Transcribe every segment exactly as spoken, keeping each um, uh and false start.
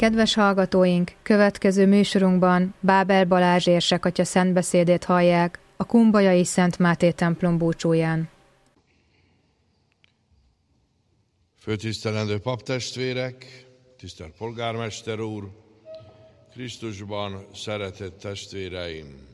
Kedves hallgatóink, következő műsorunkban Bábel Balázs érsekatya szentbeszédét hallják a Kumbajai Szent Máté templom búcsúján. Főtisztelendő paptestvérek, tisztelt polgármester úr, Krisztusban szeretett testvéreim!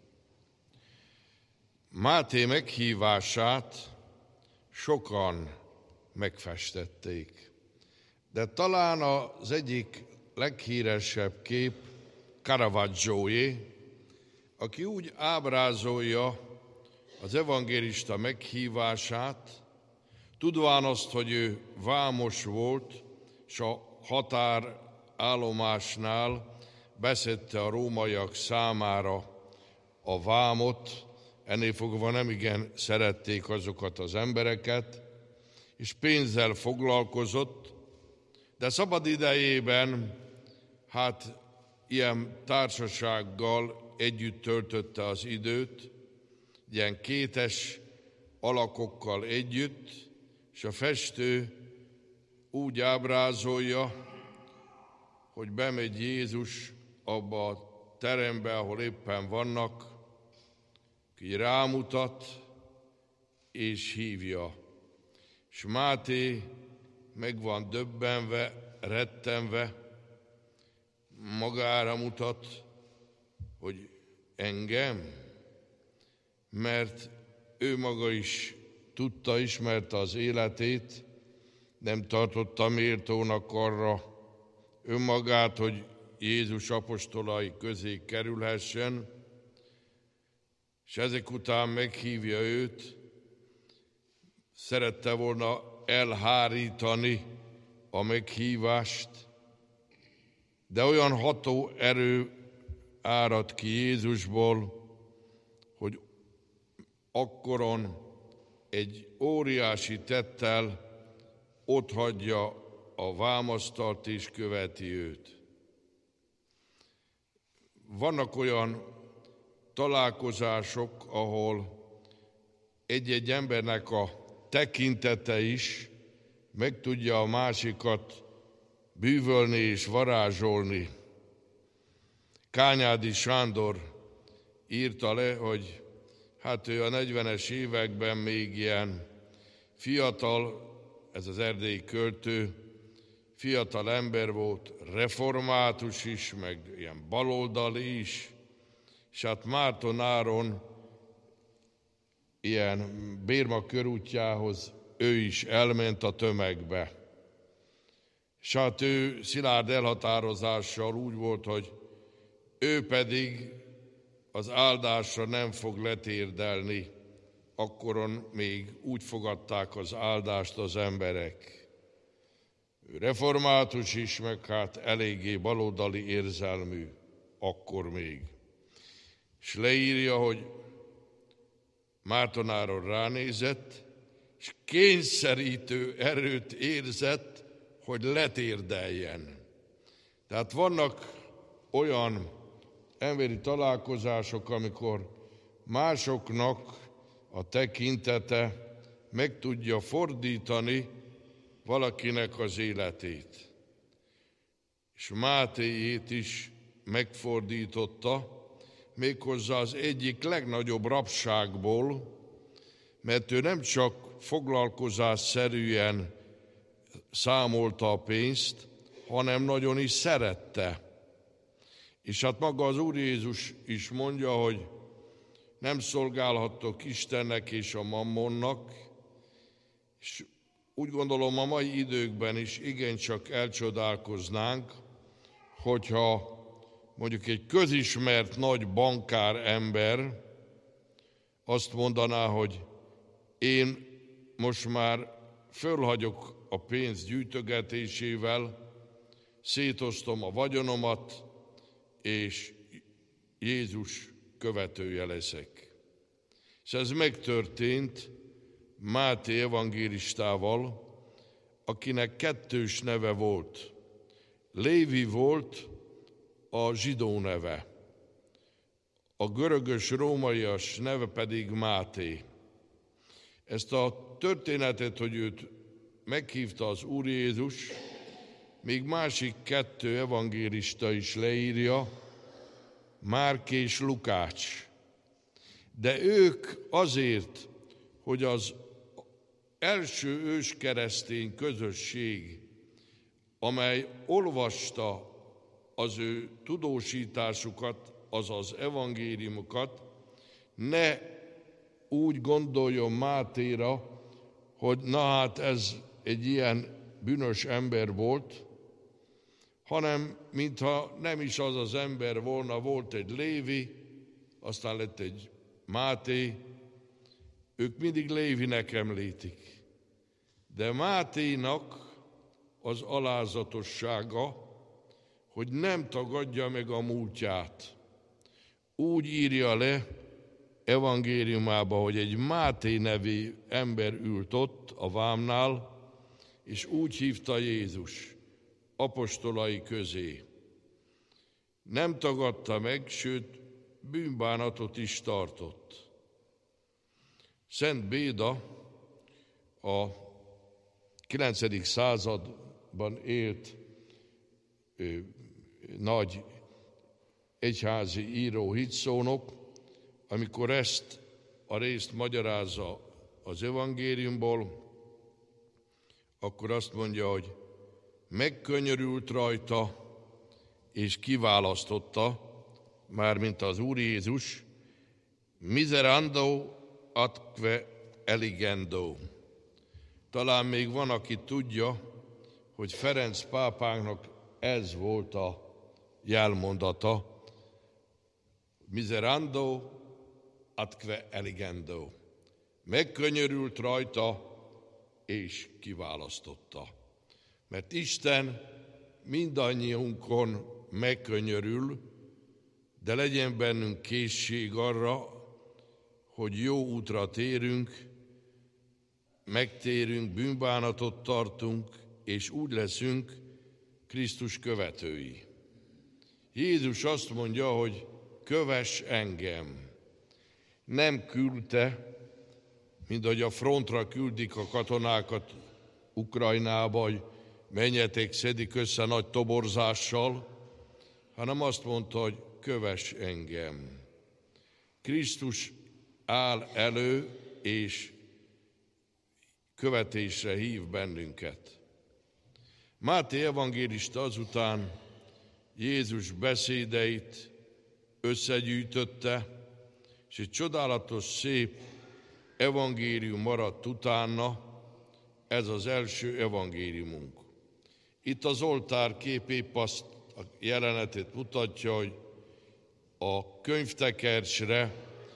Máté meghívását sokan megfestették, de talán az egyik leghíresebb kép Caravaggioé, aki úgy ábrázolja az evangélista meghívását, tudván azt, hogy ő vámos volt, és a határállomásnál beszedte a rómaiak számára a vámot, ennél fogva nemigen szerették azokat az embereket, és pénzzel foglalkozott, de szabad idejében, hát ilyen társasággal együtt töltötte az időt, ilyen kétes alakokkal együtt, és a festő úgy ábrázolja, hogy bemegy Jézus abba a terembe, ahol éppen vannak, ki rámutat és hívja. És Máté meg van döbbenve, rettenve, magára mutat, hogy engem, mert ő maga is tudta, ismerte az életét, nem tartotta méltónak arra önmagát, hogy Jézus apostolai közé kerülhessen, és ezek után meghívja őt, szerette volna elhárítani a meghívást, de olyan ható erő árad ki Jézusból, hogy akkoron egy óriási tettel otthagyja a vámasztalt és követi őt. Vannak olyan találkozások, ahol egy-egy embernek a tekintete is meg tudja a másikat bűvölni és varázsolni. Kányádi Sándor írta le, hogy hát ő a negyvenes években még ilyen fiatal, ez az erdélyi költő, fiatal ember volt, református is, meg ilyen baloldali is, és hát Mártonáron ilyen Bérma körútjához ő is elment a tömegbe. És hát ő szilárd elhatározással úgy volt, hogy ő pedig az áldásra nem fog letérdelni, akkoron még úgy fogadták az áldást az emberek. Ő református is, meg hát eléggé baloldali érzelmű, akkor még. És leírja, hogy Mártonáron ránézett, és kényszerítő erőt érzett, hogy letérdeljen. Tehát vannak olyan emberi találkozások, amikor másoknak a tekintete meg tudja fordítani valakinek az életét. És Mátéjét is megfordította, méghozzá az egyik legnagyobb rabságból, mert ő nem csak foglalkozásszerűen számolta a pénzt, hanem nagyon is szerette. És hát maga az Úr Jézus is mondja, hogy nem szolgálhattok Istennek és a mammonnak, és úgy gondolom a mai időkben is igencsak elcsodálkoznánk, hogyha mondjuk egy közismert nagy bankár ember azt mondaná, hogy én most már fölhagyok a pénz gyűjtögetésével, szétosztom a vagyonomat, és Jézus követője leszek. És ez megtörtént Máté evangélistával, akinek kettős neve volt. Lévi volt a zsidó neve, a görögös-rómaias neve pedig Máté. Ezt a történetet, hogy őt meghívta az Úr Jézus, még másik kettő evangélista is leírja, Márk és Lukács. De ők azért, hogy az első őskeresztény közösség, amely olvasta az ő tudósításukat, azaz evangéliumokat, ne úgy gondoljon Mátéra, hogy na hát ez egy ilyen bűnös ember volt, hanem mintha nem is az az ember volna, volt egy Lévi, aztán lett egy Máté, ők mindig Lévinek említik. De Máténak az alázatossága, hogy nem tagadja meg a múltját. Úgy írja le evangéliumába, hogy egy Máté nevű ember ült ott a vámnál, és úgy hívta Jézus apostolai közé. Nem tagadta meg, sőt, bűnbánatot is tartott. Szent Béda a kilencedik században élt ő, nagy egyházi író, hitszónok, amikor ezt a részt magyarázza az evangéliumból, akkor azt mondja, hogy megkönyörült rajta, és kiválasztotta, mármint az Úr Jézus, miserando atque eligendo. Talán még van, aki tudja, hogy Ferenc pápánknak ez volt a jelmondata, miserando atque eligendo. Megkönyörült rajta, és kiválasztotta. Mert Isten mindannyiunkon megkönyörül, de legyen bennünk készség arra, hogy jó útra térünk, megtérünk, bűnbánatot tartunk, és úgy leszünk Krisztus követői. Jézus azt mondja, hogy kövess engem. Nem küldte, mint ahogy a frontra küldik a katonákat Ukrajnába, hogy menjetek, szedik össze nagy toborzással, hanem azt mondta, hogy kövess engem. Krisztus áll elő, és követésre hív bennünket. Máté evangélista azután Jézus beszédeit összegyűjtötte, és egy csodálatos, szép evangélium maradt utána, ez az első evangéliumunk. Itt az oltár kép épp azt a jelenetét mutatja, hogy a könyvtekercsre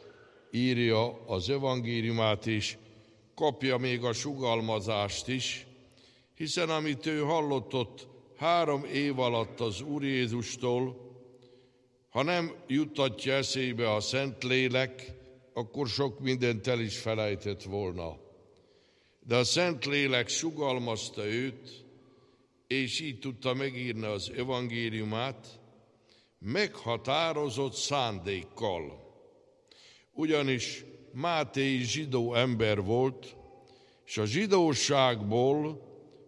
írja az evangéliumát is, kapja még a sugalmazást is, hiszen amit ő hallott ott három év alatt az Úr Jézustól, ha nem juttatja eszébe a Szentlélek, akkor sok mindent el is felejtett volna. De a Szentlélek sugalmazta őt, és így tudta megírni az evangéliumát, meghatározott szándékkal. Ugyanis Máté zsidó ember volt, és a zsidóságból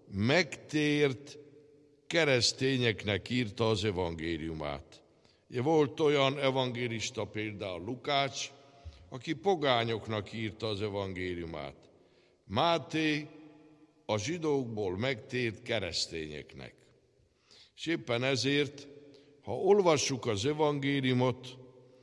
megtért keresztényeknek írta az evangéliumát. Volt olyan evangélista, például Lukács, aki pogányoknak írta az evangéliumát. Máté a zsidókból megtért keresztényeknek. És éppen ezért, ha olvassuk az evangéliumot,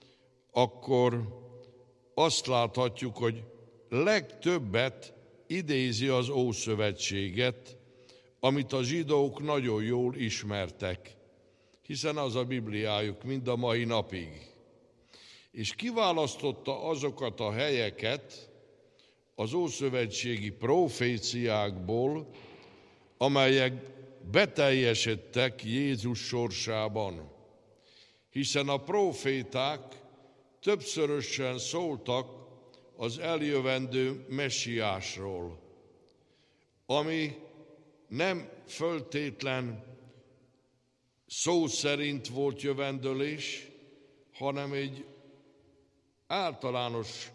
akkor azt láthatjuk, hogy legtöbbet idézi az Ószövetséget, amit a zsidók nagyon jól ismertek, hiszen az a Bibliájuk mind a mai napig. És kiválasztotta azokat a helyeket az ószövetségi proféciákból, amelyek beteljesedtek Jézus sorsában. Hiszen a proféták többszörösen szóltak az eljövendő messiásról, ami nem föltétlen szó szerint volt jövendőlés, hanem egy általános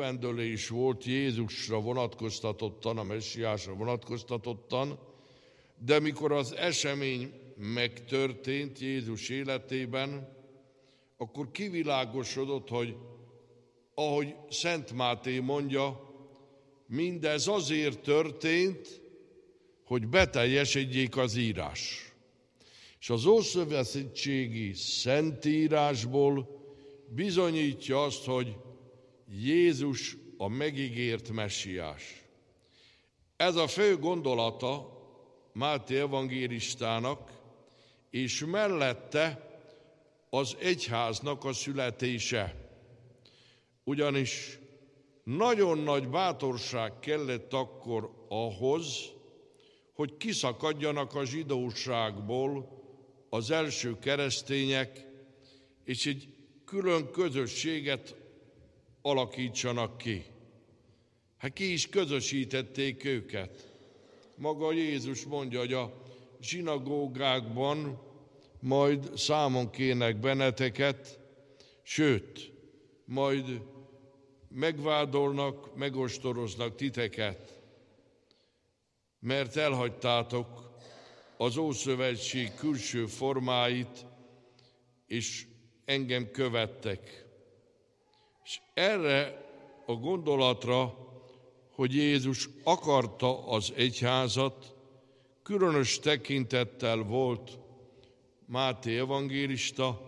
jövendőlés volt Jézusra vonatkoztatottan, a messiásra vonatkoztatottan, De mikor az esemény megtörtént Jézus életében, akkor kivilágosodott, hogy ahogy Szent Máté mondja, mindez azért történt, hogy beteljesedjék az írás. És az ószövetségi Szentírásból bizonyítja azt, hogy Jézus a megígért messiás. Ez a fő gondolata Máté evangélistának, és mellette az egyháznak a születése. Ugyanis nagyon nagy bátorság kellett akkor ahhoz, hogy kiszakadjanak a zsidóságból az első keresztények, és egy külön közösséget alakítsanak ki. Hát ki is közösítették őket. Maga Jézus mondja, hogy a zsinagógákban majd számon kérnek benneteket, sőt, majd megvádolnak, megostoroznak titeket, mert elhagytátok az Ószövetség külső formáit, és engem követtek. És erre a gondolatra, hogy Jézus akarta az egyházat, különös tekintettel volt Máté evangélista,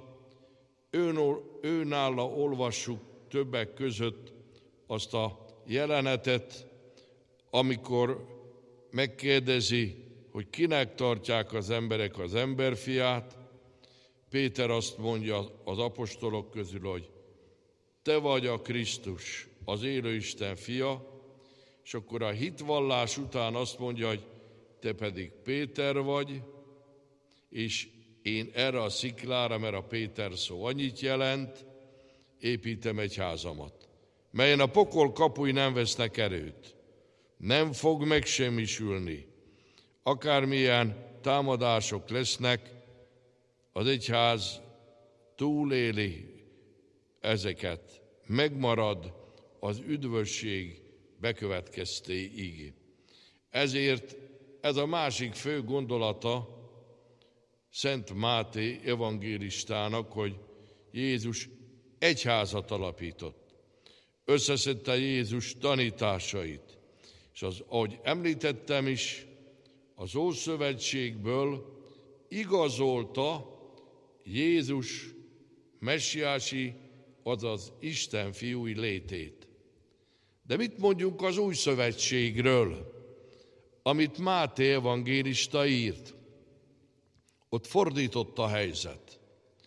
őnála olvassuk többek között azt a jelenetet, amikor megkérdezi, hogy kinek tartják az emberek az emberfiát. Péter azt mondja az apostolok közül, hogy te vagy a Krisztus, az élő Isten fia, és akkor a hitvallás után azt mondja, hogy te pedig Péter vagy, és én erre a sziklára, mert a Péter szó annyit jelent, építem egy házamat, melyen a pokol kapui nem vesznek erőt, nem fog megsemmisülni. Akármilyen támadások lesznek, az egyház túléli ezeket, megmarad az üdvösség bekövetkeztéig. Ezért ez a másik fő gondolata Szent Máté evangélistának, hogy Jézus egyházat alapított. Összeszedte Jézus tanításait, és az, ahogy említettem is, az Ószövetségből igazolta Jézus messiási, azaz Isten fiúi létét. De mit mondjunk az Új Szövetségről, amit Máté evangélista írt? Ott fordított a helyzet.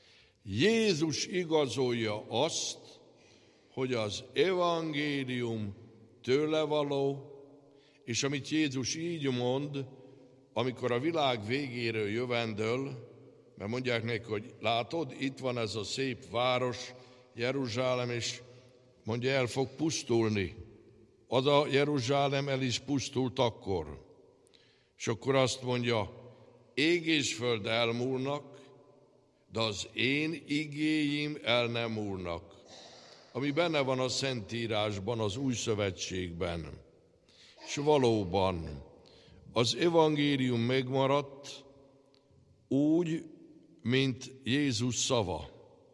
Jézus igazolja azt, hogy az evangélium tőle való, és amit Jézus így mond, amikor a világ végéről jövendől, mert mondják neki, hogy látod, itt van ez a szép város, Jeruzsálem, és mondja, el fog pusztulni. Az a Jeruzsálem el is pusztult akkor. És akkor azt mondja, ég és föld elmúlnak, de az én igéim el nem múlnak. Ami benne van a Szentírásban, az Új Szövetségben. És valóban az evangélium megmaradt úgy, mint Jézus szava.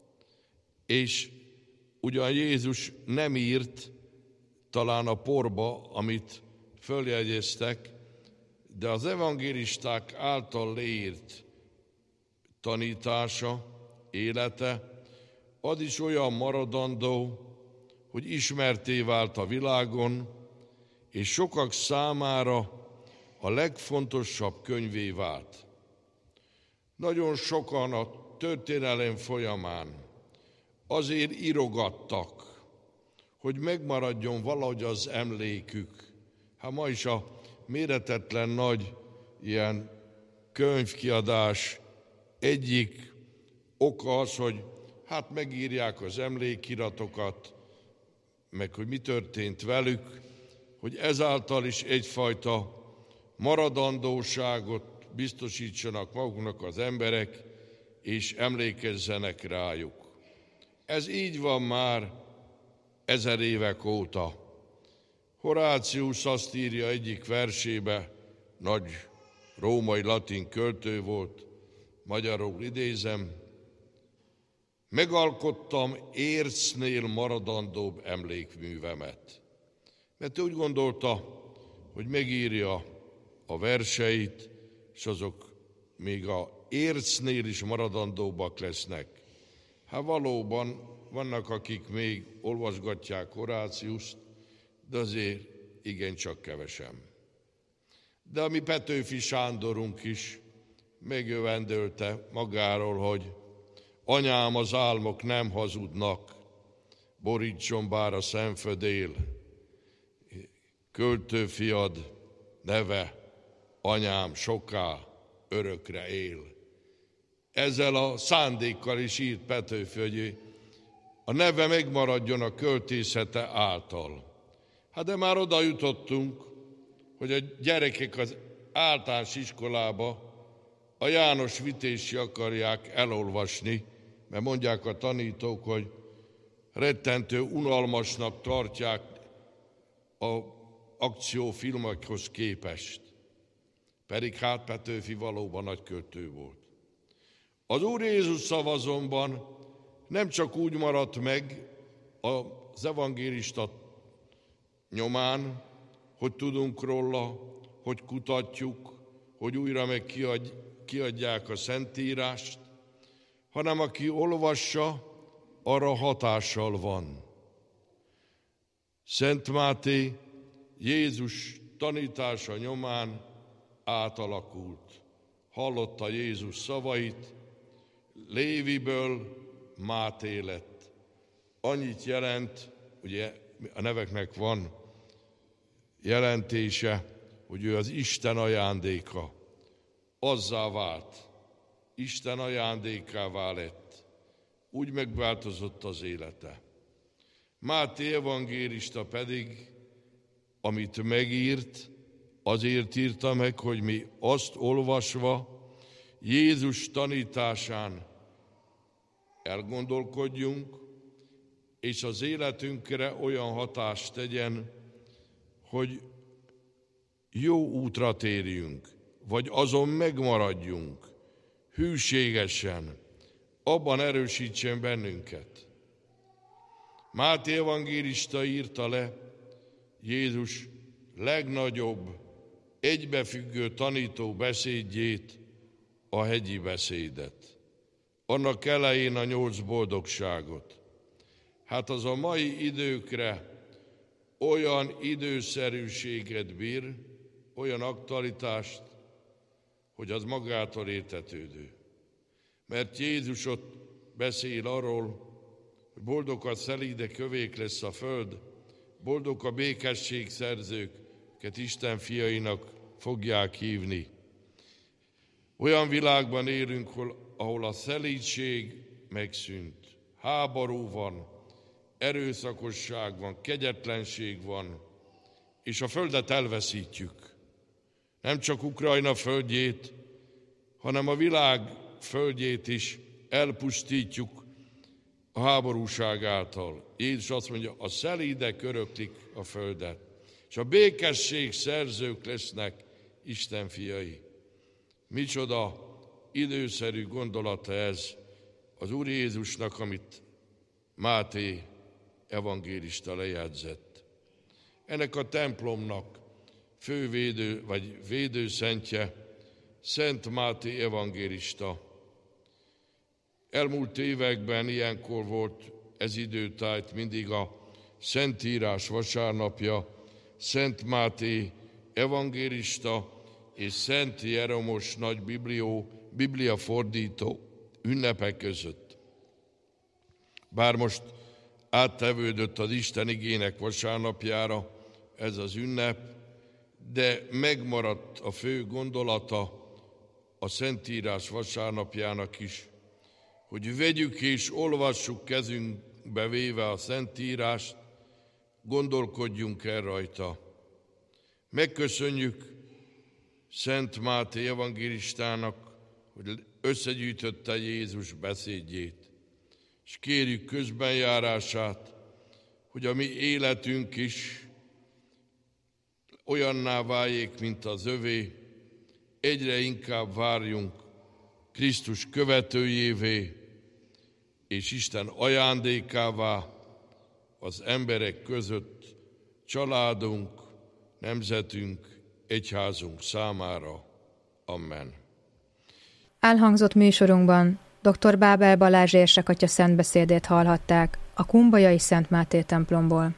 És ugyan Jézus nem írt talán a porba, amit följegyeztek, de az evangélisták által leírt tanítása, élete, az is olyan maradandó, hogy ismertté vált a világon, és sokak számára a legfontosabb könyvé vált. Nagyon sokan a történelem folyamán azért írogattak, hogy megmaradjon valahogy az emlékük. Hát ma is a méretetlen nagy ilyen könyvkiadás egyik oka az, hogy hát megírják az emlékiratokat, meg hogy mi történt velük, hogy ezáltal is egyfajta maradandóságot biztosítsanak maguknak az emberek, és emlékezzenek rájuk. Ez így van már ezer évek óta. Horácius azt írja egyik versébe, nagy római latin költő volt, magyarul idézem, megalkottam ércnél maradandóbb emlékművemet. Mert ő úgy gondolta, hogy megírja a verseit, és azok még a ércnél is maradandóbbak lesznek. Hát valóban vannak, akik még olvasgatják Horáciuszt, de azért igencsak kevesen. De a mi Petőfi Sándorunk is megjövendölte magáról, hogy anyám, az álmok nem hazudnak, borítson bár a szemfödél, költőfiad neve, anyám, soká, örökre él. Ezzel a szándékkal is írt Petőfi, hogy a neve megmaradjon a költészete által. Hát de már oda jutottunk, hogy a gyerekek az általános iskolába a János Vitézsi akarják elolvasni, mert mondják a tanítók, hogy rettentő unalmasnak tartják az akciófilmekhoz képest. Pedig hát Petőfi valóban nagy költő volt. Az Úr Jézus szava azonban nem csak úgy maradt meg az evangélista nyomán, hogy tudunk róla, hogy kutatjuk, hogy újra meg kiadj, kiadják a Szentírást, hanem aki olvassa, arra hatással van. Szent Máté Jézus tanítása nyomán átalakult. Hallotta Jézus szavait, Léviből Máté lett. Annyit jelent, ugye a neveknek van jelentése, hogy ő az Isten ajándéka. Azzá vált, Isten ajándékává lett. Úgy megváltozott az élete. Máté evangélista pedig, amit megírt, azért írta meg, hogy mi azt olvasva, Jézus tanításán elgondolkodjunk, és az életünkre olyan hatást tegyen, hogy jó útra térjünk, vagy azon megmaradjunk, hűségesen, abban erősítsen bennünket. Máté evangélista írta le Jézus legnagyobb, egybefüggő tanító beszédjét, a hegyi beszédet. Annak elején a nyolc boldogságot. Hát az a mai időkre olyan időszerűséget bír, olyan aktualitást, hogy az magától értetődő. Mert Jézus ott beszél arról, hogy boldog a szelíde kövék lesz a föld, boldog a békesség szerzőket Isten fiainak fogják hívni. Olyan világban élünk, ahol a szelídség megszűnt, háború van, erőszakosság van, kegyetlenség van, és a földet elveszítjük. Nem csak Ukrajna földjét, hanem a világ földjét is elpusztítjuk a háborúság által. Jézus azt mondja, a szelídek öröklik a földet, és a békesség szerzők lesznek Isten fiai. Micsoda időszerű gondolata ez az Úr Jézusnak, amit Máté evangélista lejegyzett. Ennek a templomnak fővédő vagy védőszentje Szent Máté evangélista. Elmúlt években ilyenkor volt ez időtájt mindig a Szentírás vasárnapja, Szent Máté evangélista és Szent Jeromos nagy biblió, bibliafordító ünnepek között. Bár most áttevődött az Isten igének vasárnapjára ez az ünnep, de megmaradt a fő gondolata a Szentírás vasárnapjának is, hogy vegyük és olvassuk kezünkbe véve a Szentírást, gondolkodjunk el rajta. Megköszönjük Szent Máté evangélistának, hogy összegyűjtötte Jézus beszédjét, és kérjük közbenjárását, hogy a mi életünk is olyanná váljék, mint az övé, egyre inkább várjunk Krisztus követőjévé, és Isten ajándékává az emberek között családunk, nemzetünk, egyházunk számára. Amen. Elhangzott műsorunkban dr. Bábel Balázs érsekatya szentbeszédét hallhatták a Kumbayai Szent Máté templomból.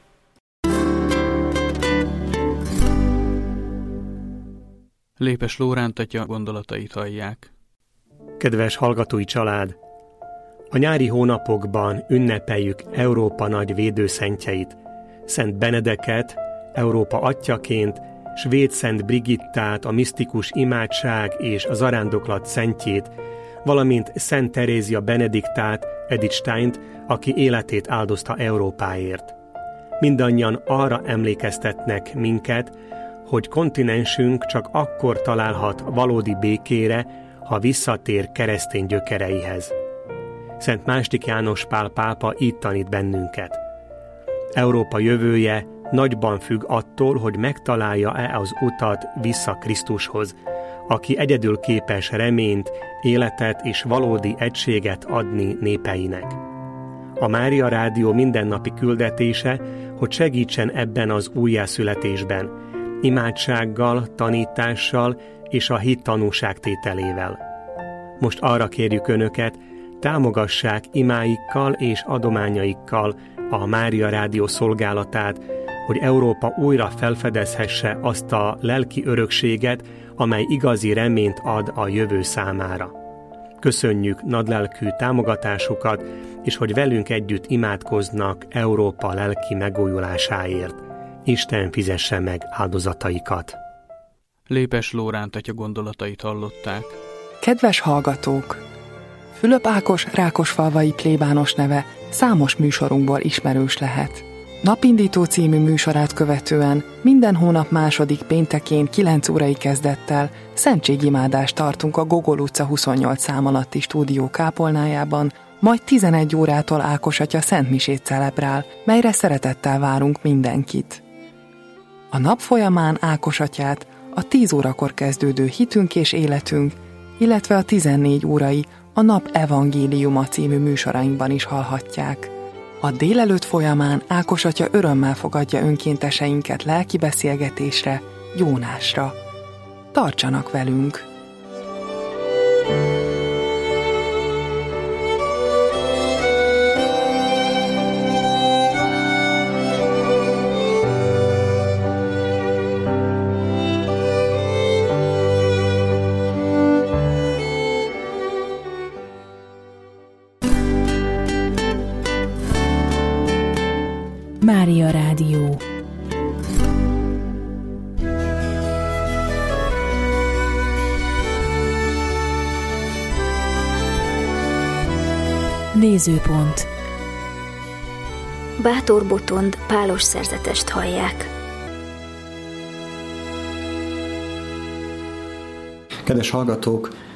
Lépes Lóránt atya gondolatait hallják. Kedves hallgatói család! A nyári hónapokban ünnepeljük Európa nagy védőszentjeit, Szent Benedeket, Európa atyaként, Svéd Szent Brigittát, a misztikus imádság és a zarándoklat szentjét, valamint Szent Terézia Benediktát, Edith Steint, aki életét áldozta Európáért. Mindannyian arra emlékeztetnek minket, hogy kontinensünk csak akkor találhat valódi békére, ha visszatér keresztény gyökereihez. Szent második János Pál pápa így tanít bennünket. Európa jövője nagyban függ attól, hogy megtalálja-e az utat vissza Krisztushoz, aki egyedül képes reményt, életet és valódi egységet adni népeinek. A Mária Rádió mindennapi küldetése, hogy segítsen ebben az újjászületésben, imádsággal, tanítással és a hit tanúságtételével. Most arra kérjük Önöket, támogassák imáikkal és adományaikkal a Mária Rádió szolgálatát, hogy Európa újra felfedezhesse azt a lelki örökséget, amely igazi reményt ad a jövő számára. Köszönjük nagylelkű támogatásukat, és hogy velünk együtt imádkoznak Európa lelki megújulásáért. Isten fizesse meg áldozataikat. Lépes Lóránt atya gondolatait hallották. Kedves hallgatók! Fülöp Ákos rákosfalvai plébános neve számos műsorunkból ismerős lehet. Napindító című műsorát követően minden hónap második péntekén kilenc órai kezdettel szentségimádást tartunk a Gogol utca huszonnyolc szám alatti stúdió kápolnájában, majd tizenegy órától Ákos atya szentmisét celebrál, melyre szeretettel várunk mindenkit. A nap folyamán Ákos atyát a tíz órakor kezdődő Hitünk és életünk, illetve a tizennégy órai a Nap Evangéliuma című műsorainkban is hallhatják. A délelőtt folyamán Ákos atya örömmel fogadja önkénteseinket lelki beszélgetésre, gyónásra. Tartsanak velünk! Mária Rádió. Nézőpont. Bátor Botond pálos szerzetest hallják. Kedves hallgatók,